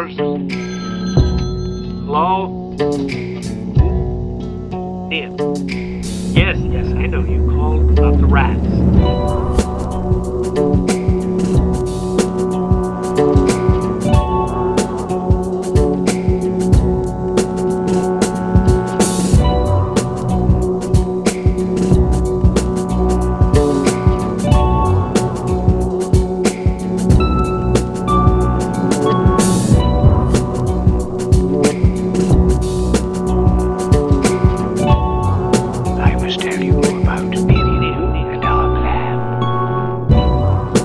yours? Hello? Dear. Yes, I know you called about the rats. I must tell you about Miriam and our plan.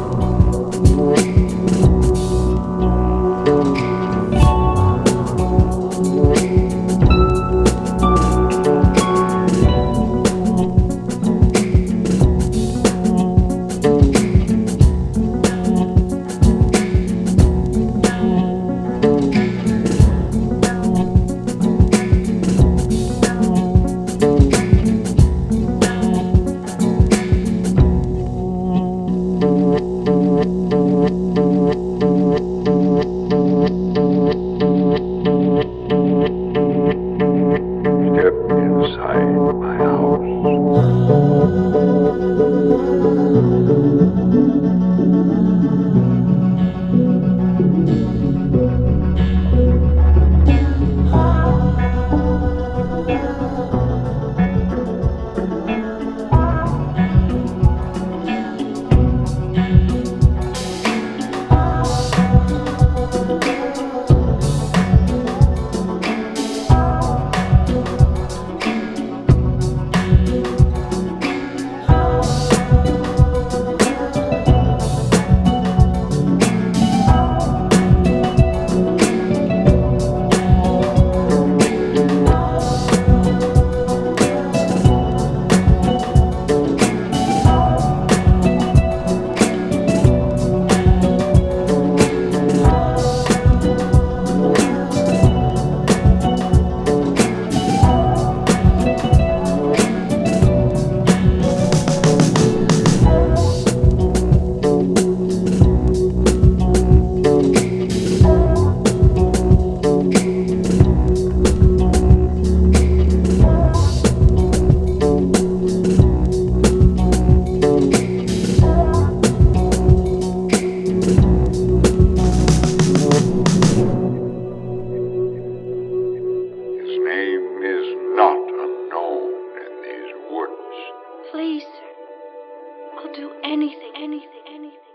Step inside my house. His name is not unknown in these woods. Please, sir. I'll do anything.